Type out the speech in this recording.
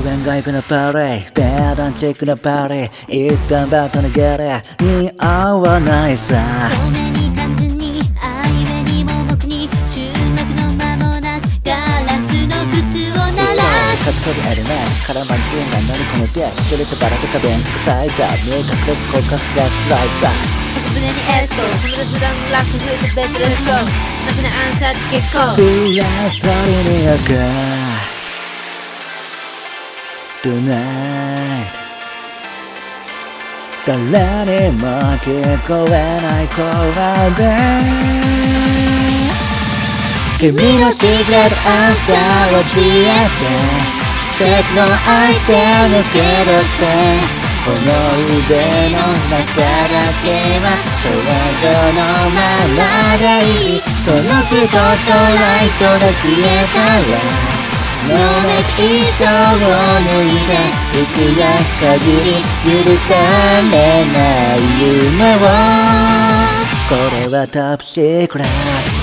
弁外区のパレーベーダンチックなパレー一旦バットのゲレ似合わないさそめに単純に愛べにも僕に中学の間もなくガラスの靴を鳴らすカットであるね絡まり気なのにこの手ストレートバラけたベンチサイザー見え隠れず交換すがスライザー船にエスコ友達普段ラック吹いてベッドレスコなくなアンサーって結構つらさりにやか Tonight 誰にも聞こえない声で君のシークレットアンサーを教えてステップの相手抜け出してこの腕の中だけはそれぞのままでいいそのスポットライトが消えたらのめきそうを抜いて一夜限り許されない夢をこれはトップシークレット